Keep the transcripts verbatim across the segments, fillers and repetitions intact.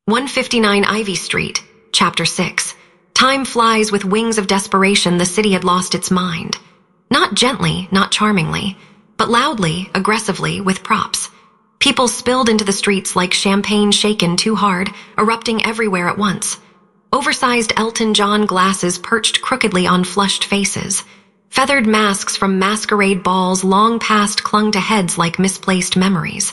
one fifty-nine Ivy Street, Chapter six. Time flies with wings of desperation. The city had lost its mind. Not gently, not charmingly, but loudly, aggressively, with props. People spilled into the streets like champagne shaken too hard, erupting everywhere at once. Oversized Elton John glasses perched crookedly on flushed faces. Feathered masks from masquerade balls long past clung to heads like misplaced memories.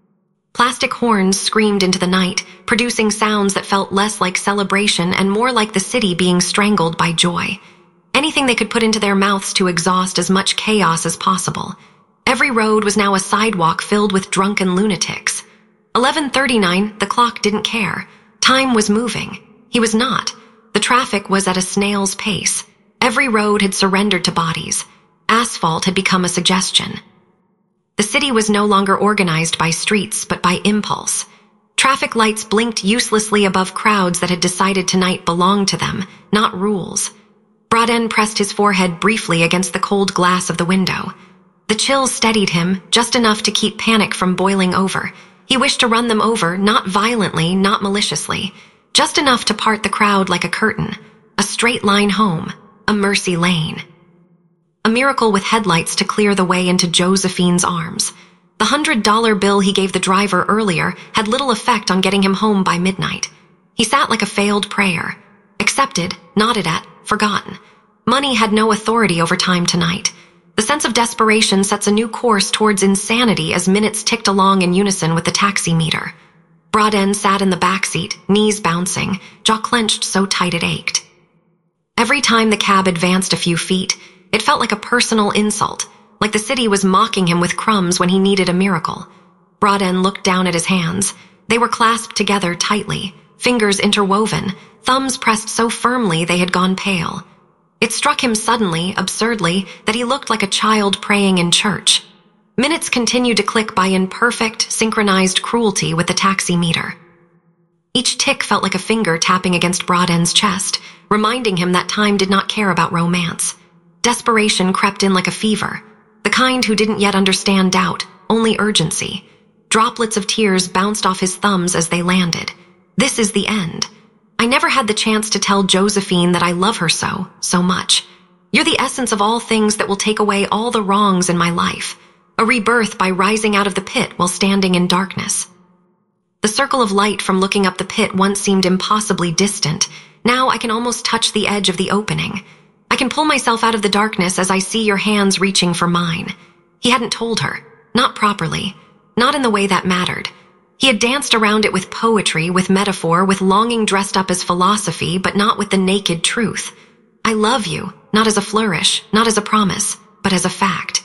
Plastic horns screamed into the night, producing sounds that felt less like celebration and more like the city being strangled by joy. Anything they could put into their mouths to exhaust as much chaos as possible. Every road was now a sidewalk filled with drunken lunatics. eleven thirty-nine, the clock didn't care. Time was moving. He was not. The traffic was at a snail's pace. Every road had surrendered to bodies. Asphalt had become a suggestion. The city was no longer organized by streets, but by impulse. Traffic lights blinked uselessly above crowds that had decided tonight belonged to them, not rules. Broaden pressed his forehead briefly against the cold glass of the window. The chills steadied him, just enough to keep panic from boiling over. He wished to run them over, not violently, not maliciously, just enough to part the crowd like a curtain, a straight line home, a mercy lane. A miracle with headlights to clear the way into Josephine's arms. The hundred dollar bill he gave the driver earlier had little effect on getting him home by midnight. He sat like a failed prayer. Accepted, nodded at, forgotten. Money had no authority over time tonight. The sense of desperation sets a new course towards insanity as minutes ticked along in unison with the taxi meter. Broaden sat in the backseat, knees bouncing, jaw clenched so tight it ached. Every time the cab advanced a few feet, it felt like a personal insult, like the city was mocking him with crumbs when he needed a miracle. Broaden looked down at his hands. They were clasped together tightly, fingers interwoven, thumbs pressed so firmly they had gone pale. It struck him suddenly, absurdly, that he looked like a child praying in church. Minutes continued to click by in perfect, synchronized cruelty with the taxi meter. Each tick felt like a finger tapping against Broaden's chest, reminding him that time did not care about romance. Desperation crept in like a fever, the kind who didn't yet understand doubt, only urgency. Droplets of tears bounced off his thumbs as they landed. This is the end. I never had the chance to tell Josephine that I love her so, so much. You're the essence of all things that will take away all the wrongs in my life. A rebirth by rising out of the pit while standing in darkness. The circle of light from looking up the pit once seemed impossibly distant. Now I can almost touch the edge of the opening. I can pull myself out of the darkness as I see your hands reaching for mine. He hadn't told her. Not properly. Not in the way that mattered. He had danced around it with poetry, with metaphor, with longing dressed up as philosophy, but not with the naked truth. I love you, not as a flourish, not as a promise, but as a fact.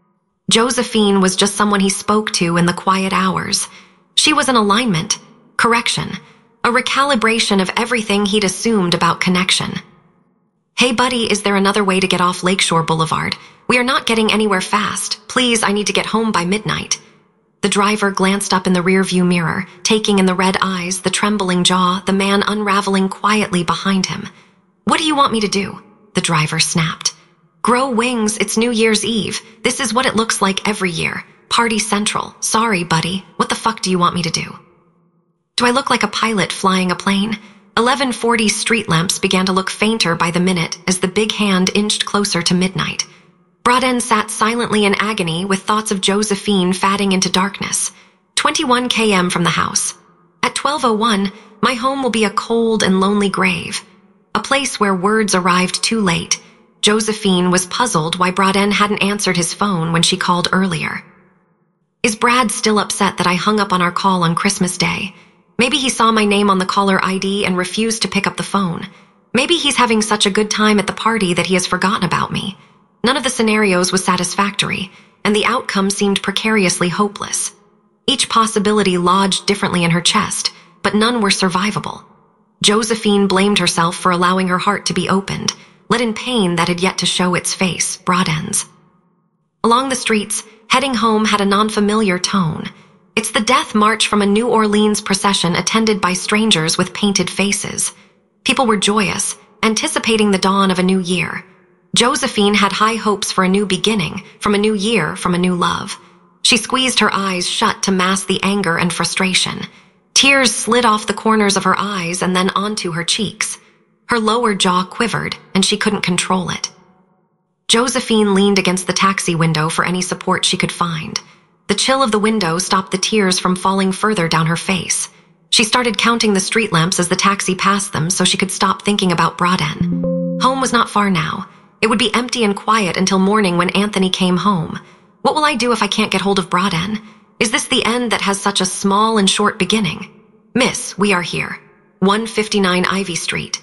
Josephine was just someone he spoke to in the quiet hours. She was an alignment, correction, a recalibration of everything he'd assumed about connection. Hey buddy, is there another way to get off Lakeshore Boulevard? We are not getting anywhere fast. Please, I need to get home by midnight. The driver glanced up in the rearview mirror, taking in the red eyes, the trembling jaw, the man unraveling quietly behind him. What do you want me to do? The driver snapped. Grow wings, it's New Year's Eve. This is what it looks like every year. Party Central. Sorry, buddy. What the fuck do you want me to do? Do I look like a pilot flying a plane? eleven forty street lamps began to look fainter by the minute as the big hand inched closer to midnight. Broaden sat silently in agony with thoughts of Josephine fading into darkness. twenty-one kilometers from the house. At twelve oh one, my home will be a cold and lonely grave. A place where words arrived too late. Josephine was puzzled why Broaden hadn't answered his phone when she called earlier. Is Brad still upset that I hung up on our call on Christmas Day? Maybe he saw my name on the caller I D and refused to pick up the phone. Maybe he's having such a good time at the party that he has forgotten about me. None of the scenarios was satisfactory, and the outcome seemed precariously hopeless. Each possibility lodged differently in her chest, but none were survivable. Josephine blamed herself for allowing her heart to be opened, let in pain that had yet to show its face, Broaden's. Along the streets, heading home had a non-familiar tone. It's the death march from a New Orleans procession attended by strangers with painted faces. People were joyous, anticipating the dawn of a new year. Josephine had high hopes for a new beginning, from a new year, from a new love. She squeezed her eyes shut to mask the anger and frustration. Tears slid off the corners of her eyes and then onto her cheeks. Her lower jaw quivered, and she couldn't control it. Josephine leaned against the taxi window for any support she could find. The chill of the window stopped the tears from falling further down her face. She started counting the street lamps as the taxi passed them so she could stop thinking about Broaden. Home was not far now. It would be empty and quiet until morning when Anthony came home. What will I do if I can't get hold of Broaden? Is this the end that has such a small and short beginning? Miss, we are here. one fifty-nine Ivy Street.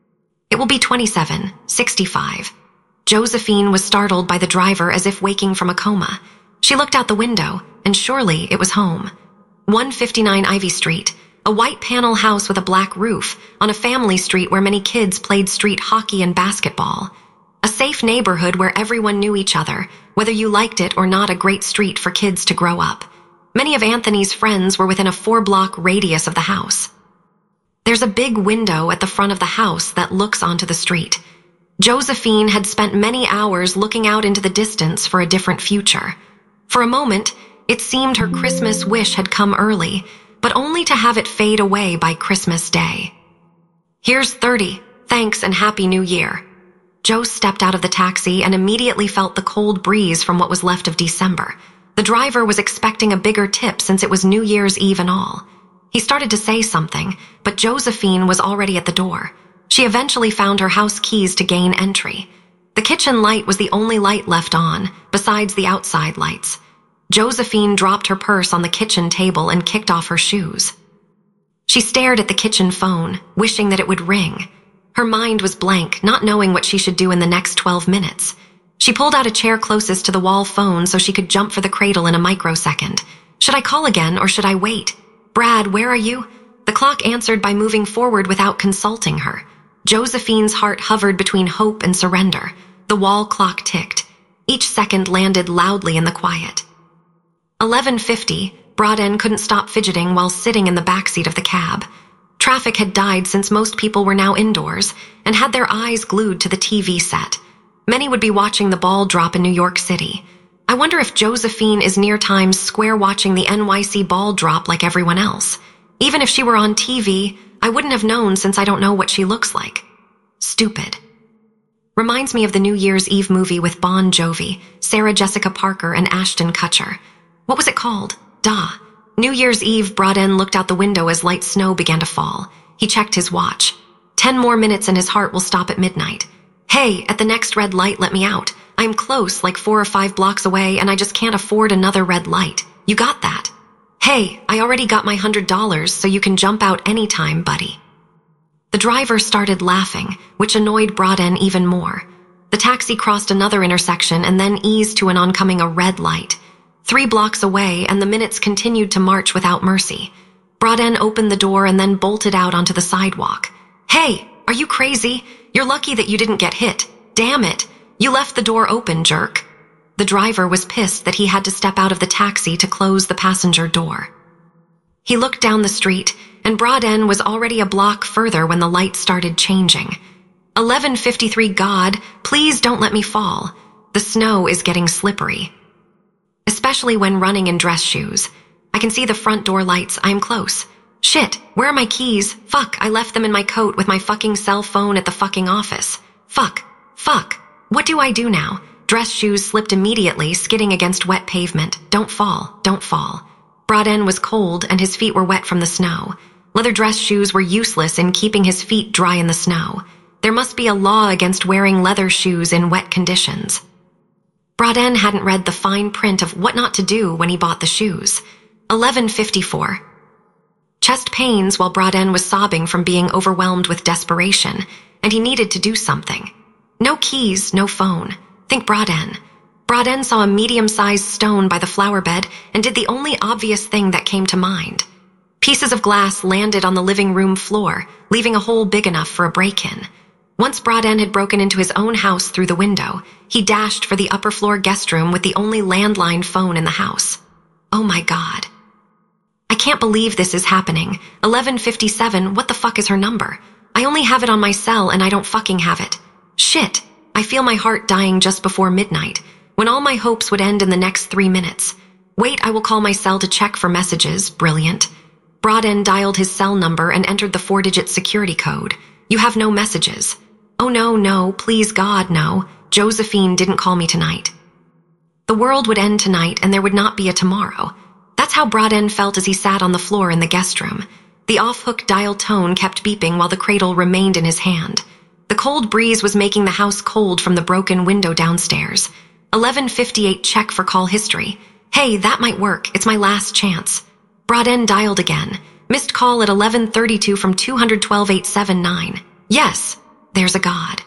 It will be twenty-seven sixty-five. Josephine was startled by the driver as if waking from a coma. She looked out the window, and surely it was home. one fifty-nine Ivy Street, a white panel house with a black roof, on a family street where many kids played street hockey and basketball. A safe neighborhood where everyone knew each other, whether you liked it or not. A great street for kids to grow up. Many of Anthony's friends were within a four-block radius of the house. There's a big window at the front of the house that looks onto the street. Josephine had spent many hours looking out into the distance for a different future. For a moment, it seemed her Christmas wish had come early, but only to have it fade away by Christmas Day. Here's thirty, thanks and Happy New Year. Joe stepped out of the taxi and immediately felt the cold breeze from what was left of December. The driver was expecting a bigger tip since it was New Year's Eve and all. He started to say something, but Josephine was already at the door. She eventually found her house keys to gain entry. The kitchen light was the only light left on, besides the outside lights. Josephine dropped her purse on the kitchen table and kicked off her shoes. She stared at the kitchen phone, wishing that it would ring. Her mind was blank, not knowing what she should do in the next twelve minutes. She pulled out a chair closest to the wall phone so she could jump for the cradle in a microsecond. Should I call again or should I wait? Brad, where are you? The clock answered by moving forward without consulting her. Josephine's heart hovered between hope and surrender. The wall clock ticked. Each second landed loudly in the quiet. eleven fifty, Broaden couldn't stop fidgeting while sitting in the backseat of the cab. Traffic had died since most people were now indoors and had their eyes glued to the T V set. Many would be watching the ball drop in New York City. I wonder if Josephine is near Times Square watching the N Y C ball drop like everyone else. Even if she were on T V, I wouldn't have known since I don't know what she looks like. Stupid. Reminds me of the New Year's Eve movie with Bon Jovi, Sarah Jessica Parker, and Ashton Kutcher. What was it called? Duh. New Year's Eve, Broaden looked out the window as light snow began to fall. He checked his watch. Ten more minutes and his heart will stop at midnight. Hey, at the next red light, let me out. I'm close, like four or five blocks away, and I just can't afford another red light. You got that? Hey, I already got my hundred dollars, so you can jump out anytime, buddy. The driver started laughing, which annoyed Broaden even more. The taxi crossed another intersection and then eased to an oncoming a red light. Three blocks away, and the minutes continued to march without mercy. Broaden opened the door and then bolted out onto the sidewalk. Hey, are you crazy? You're lucky that you didn't get hit. Damn it. You left the door open, jerk. The driver was pissed that he had to step out of the taxi to close the passenger door. He looked down the street, and Broaden was already a block further when the light started changing. eleven fifty-three, God, please don't let me fall. The snow is getting slippery. Especially when running in dress shoes. I can see the front door lights. I'm close. Shit, where are my keys? Fuck, I left them in my coat with my fucking cell phone at the fucking office. Fuck. Fuck. What do I do now? Dress shoes slipped immediately, skidding against wet pavement. Don't fall. Don't fall. Broaden was cold and his feet were wet from the snow. Leather dress shoes were useless in keeping his feet dry in the snow. There must be a law against wearing leather shoes in wet conditions. Broaden hadn't read the fine print of what not to do when he bought the shoes. eleven fifty-four. Chest pains while Broaden was sobbing from being overwhelmed with desperation, and he needed to do something. No keys, no phone. Think Broaden. Broaden saw a medium-sized stone by the flower bed and did the only obvious thing that came to mind. Pieces of glass landed on the living room floor, leaving a hole big enough for a break-in. Once Broaden had broken into his own house through the window, he dashed for the upper-floor guest room with the only landline phone in the house. Oh my God. I can't believe this is happening. eleven fifty-seven, what the fuck is her number? I only have it on my cell and I don't fucking have it. Shit. I feel my heart dying just before midnight, when all my hopes would end in the next three minutes. Wait, I will call my cell to check for messages. Brilliant. Broaden dialed his cell number and entered the four-digit security code. You have no messages. Oh no, no, please God, no. Josephine didn't call me tonight. The world would end tonight and there would not be a tomorrow. That's how Broaden felt as he sat on the floor in the guest room. The off-hook dial tone kept beeping while the cradle remained in his hand. The cold breeze was making the house cold from the broken window downstairs. eleven fifty-eight check for call history. Hey, that might work. It's my last chance. Broaden dialed again. Missed call at eleven thirty-two from two one two eight seven nine. Yes, there's a God.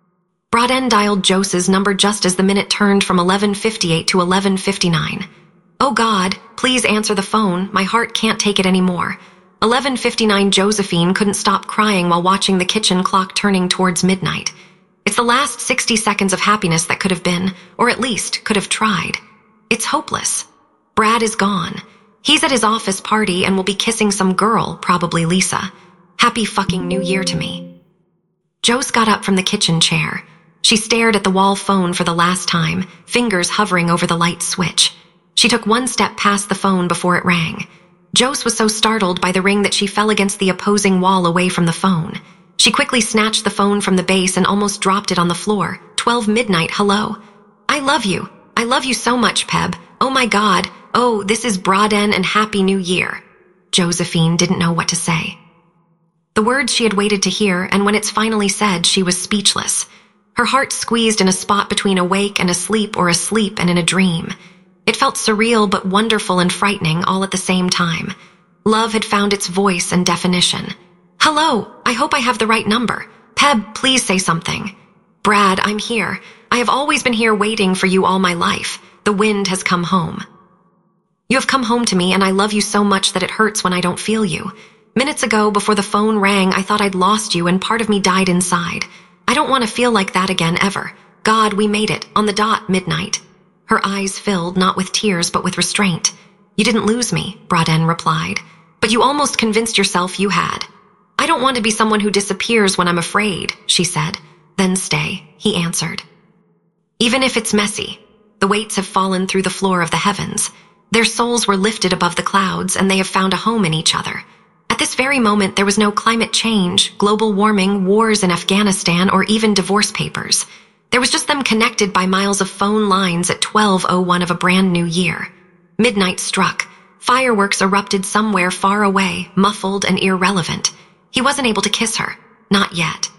Broaden dialed Jose's number just as the minute turned from eleven fifty-eight to eleven fifty-nine. Oh God, please answer the phone. My heart can't take it anymore. eleven fifty-nine Josephine couldn't stop crying while watching the kitchen clock turning towards midnight. It's the last sixty seconds of happiness that could have been, or at least could have tried. It's hopeless. Brad is gone. He's at his office party and will be kissing some girl, probably Lisa. Happy fucking New Year to me. Jose got up from the kitchen chair. She stared at the wall phone for the last time, fingers hovering over the light switch. She took one step past the phone before it rang. Jose was so startled by the ring that she fell against the opposing wall away from the phone. She quickly snatched the phone from the base and almost dropped it on the floor. Twelve midnight, hello. I love you. I love you so much, Peb. Oh my God. Oh, this is Broaden and Happy New Year. Josephine didn't know what to say. The words she had waited to hear, and when it's finally said, she was speechless. Her heart squeezed in a spot between awake and asleep or asleep and in a dream. It felt surreal but wonderful and frightening all at the same time. Love had found its voice and definition. Hello, I hope I have the right number. Peb, please say something. Brad, I'm here. I have always been here waiting for you all my life. The wind has come home. You have come home to me and I love you so much that it hurts when I don't feel you. Minutes ago, before the phone rang, I thought I'd lost you and part of me died inside. I don't want to feel like that again ever. God, we made it, on the dot, midnight. Her eyes filled, not with tears, but with restraint. You didn't lose me, Broaden replied. But you almost convinced yourself you had. I don't want to be someone who disappears when I'm afraid, she said. Then stay, he answered. Even if it's messy, the weights have fallen through the floor of the heavens. Their souls were lifted above the clouds, and they have found a home in each other. At this very moment, there was no climate change, global warming, wars in Afghanistan, or even divorce papers. There was just them connected by miles of phone lines at twelve oh one of a brand new year. Midnight struck. Fireworks erupted somewhere far away, muffled and irrelevant. He wasn't able to kiss her. Not yet.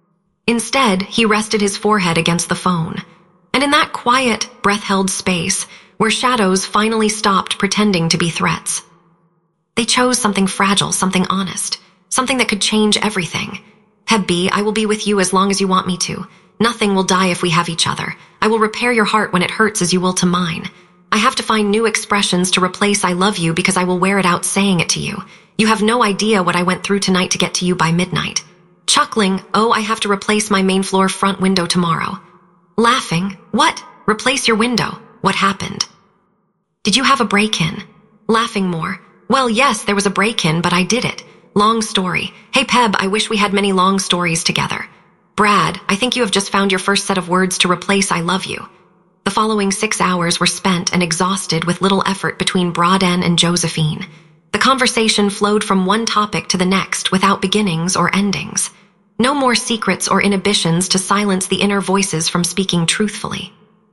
Instead, he rested his forehead against the phone. And in that quiet, breath-held space, where shadows finally stopped pretending to be threats, they chose something fragile, something honest, something that could change everything. Peb B, I will be with you as long as you want me to. Nothing will die if we have each other. I will repair your heart when it hurts as you will to mine. I have to find new expressions to replace I love you because I will wear it out saying it to you. You have no idea what I went through tonight to get to you by midnight. Chuckling, oh, I have to replace my main floor front window tomorrow. Laughing, what? Replace your window. What happened? Did you have a break-in? Laughing more, well, yes, there was a break-in, but I did it. Long story. Hey, Peb, I wish we had many long stories together. Brad, I think you have just found your first set of words to replace I love you. The following six hours were spent and exhausted with little effort between Broaden and Josephine. The conversation flowed from one topic to the next without beginnings or endings. No more secrets or inhibitions to silence the inner voices from speaking truthfully.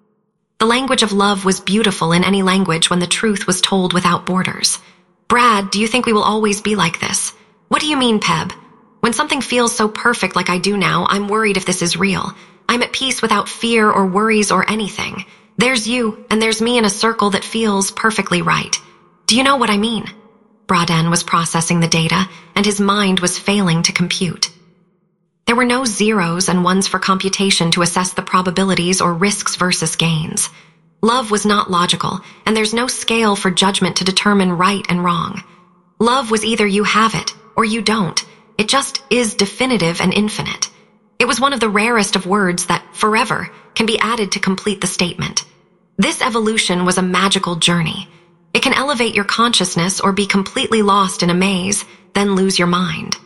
The language of love was beautiful in any language when the truth was told without borders. Brad, do you think we will always be like this? What do you mean, Peb? When something feels so perfect like I do now, I'm worried if this is real. I'm at peace without fear or worries or anything. There's you, and there's me in a circle that feels perfectly right. Do you know what I mean? Broaden was processing the data, and his mind was failing to compute. There were no zeros and ones for computation to assess the probabilities or risks versus gains. Love was not logical, and there's no scale for judgment to determine right and wrong. Love was either you have it, or you don't. It just is definitive and infinite. It was one of the rarest of words that, forever, can be added to complete the statement. This evolution was a magical journey. It can elevate your consciousness or be completely lost in a maze, then lose your mind.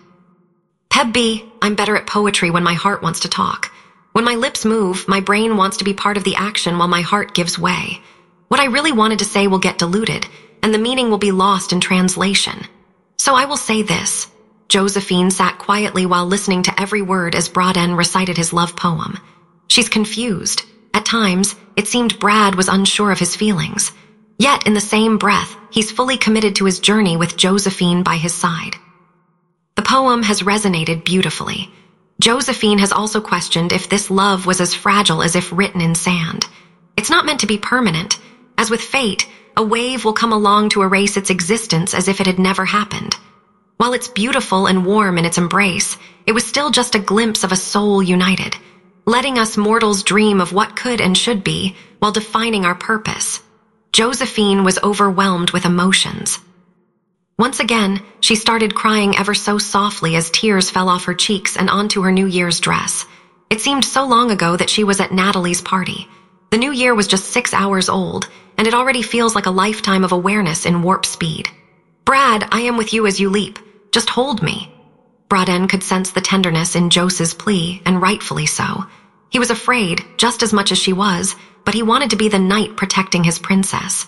Peb B, I'm better at poetry when my heart wants to talk. When my lips move, my brain wants to be part of the action while my heart gives way. What I really wanted to say will get diluted, and the meaning will be lost in translation. So I will say this. Josephine sat quietly while listening to every word as Broaden recited his love poem. She's confused. At times, it seemed Brad was unsure of his feelings. Yet, in the same breath, he's fully committed to his journey with Josephine by his side. The poem has resonated beautifully. Josephine has also questioned if this love was as fragile as if written in sand. It's not meant to be permanent. As with fate, a wave will come along to erase its existence as if it had never happened. While it's beautiful and warm in its embrace, it was still just a glimpse of a soul united, letting us mortals dream of what could and should be while defining our purpose. Josephine was overwhelmed with emotions. Once again, she started crying ever so softly as tears fell off her cheeks and onto her New Year's dress. It seemed so long ago that she was at Natalie's party. The new year was just six hours old, and it already feels like a lifetime of awareness in warp speed. Brad, I am with you as you leap. Just hold me. Broaden could sense the tenderness in Jose's plea, and rightfully so. He was afraid, just as much as she was, but he wanted to be the knight protecting his princess.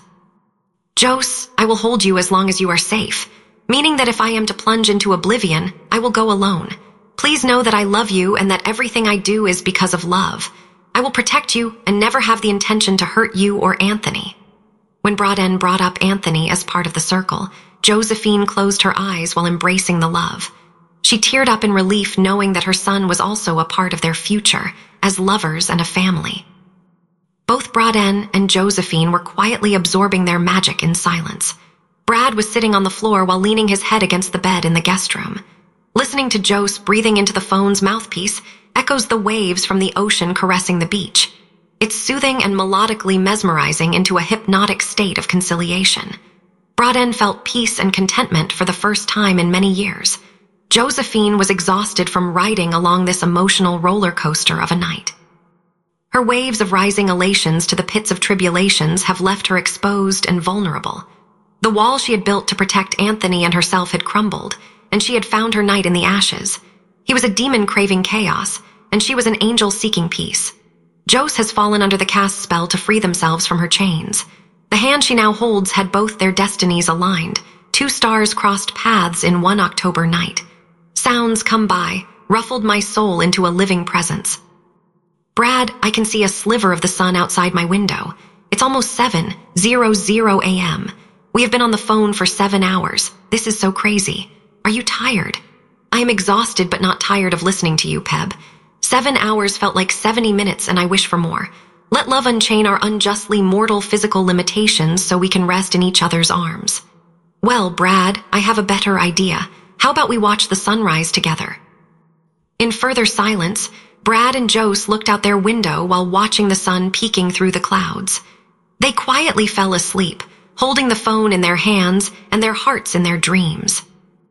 Jose, I will hold you as long as you are safe, meaning that if I am to plunge into oblivion, I will go alone. Please know that I love you and that everything I do is because of love. I will protect you and never have the intention to hurt you or Anthony. When Broaden brought up Anthony as part of the circle, Josephine closed her eyes while embracing the love. She teared up in relief knowing that her son was also a part of their future, as lovers and a family. Both Broaden and Josephine were quietly absorbing their magic in silence. Brad was sitting on the floor while leaning his head against the bed in the guest room. Listening to Jose breathing into the phone's mouthpiece echoes the waves from the ocean caressing the beach. It's soothing and melodically mesmerizing into a hypnotic state of conciliation. Broaden felt peace and contentment for the first time in many years. Josephine was exhausted from riding along this emotional roller coaster of a night. Her waves of rising elations to the pits of tribulations have left her exposed and vulnerable. The wall she had built to protect Anthony and herself had crumbled, and she had found her knight in the ashes. He was a demon craving chaos, and she was an angel seeking peace. Jose has fallen under the cast spell to free themselves from her chains. The hand she now holds had both their destinies aligned. Two stars crossed paths in one October night. Sounds come by, ruffled my soul into a living presence. Brad, I can see a sliver of the sun outside my window. It's almost seven, zero, zero a m. We have been on the phone for seven hours. This is so crazy. Are you tired? I am exhausted but not tired of listening to you, Peb. Seven hours felt like seventy minutes and I wish for more. Let love unchain our unjustly mortal physical limitations so we can rest in each other's arms. Well, Brad, I have a better idea. How about we watch the sunrise together? In further silence, Brad and Jose looked out their window while watching the sun peeking through the clouds. They quietly fell asleep, holding the phone in their hands and their hearts in their dreams.